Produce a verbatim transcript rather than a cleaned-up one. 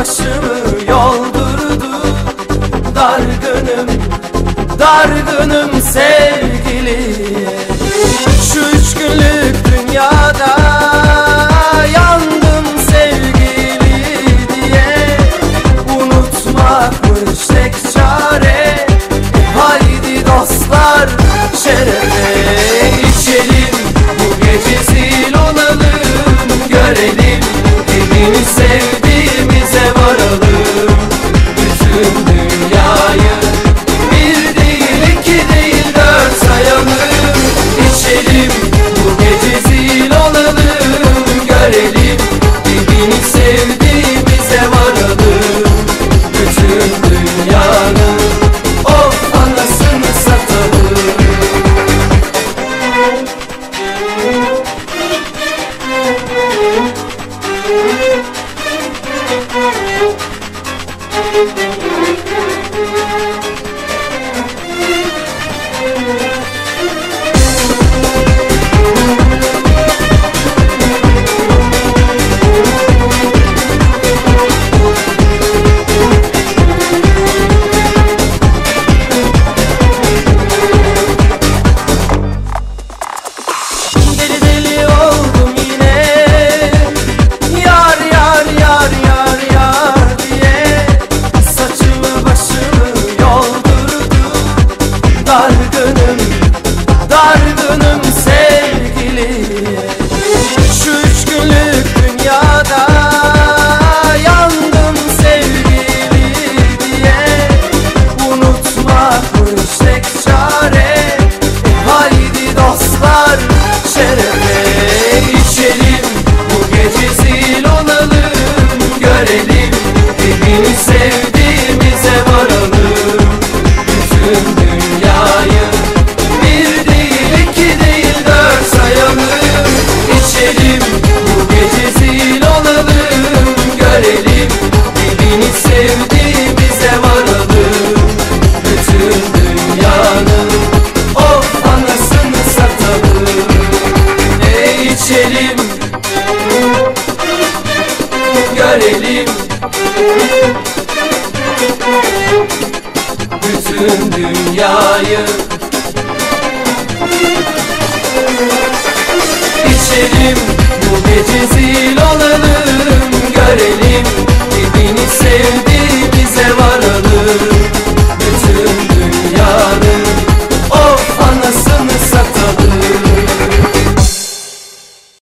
başımı yoldurdu. Dargınım, dargınım sevgiliye. Şu üç günlük dünyada yandım sevgili diye. Unutmakmış tek çare. E haydi dostlar şerefe içelim, bu gece zil olalım, görelim birbirini sevdiğimize varalım. Bütün dünyayı bir değil iki değil dört sayalım. İçelim, bu gece zil olalım, görelim birbirini sevdiğimize varalım. Bütün dünyanın of anasını satalım. Deli deli oldum yine, yar yar yar yar yar diye. Saçımı başımı yoldurdu. Dargınım, dargınım sevgiliye. Şu üç günlük dünyada yandım sevgili diye. Unutmakmış tek çare. E haydi dostlar şerefe içelim, bu gece zil olalım, görelim birbirini sevdiğimize varalım. Bütün dünyayı bir değil iki değil dört sayalım. İçelim, bu gece zil olalım, görelim birbirini sevdiğimize varalım. Bütün dünyanın of anasını satalım. E içelim, görelim bütün dünyayı. İçelim, bu gece zil olalım, görelim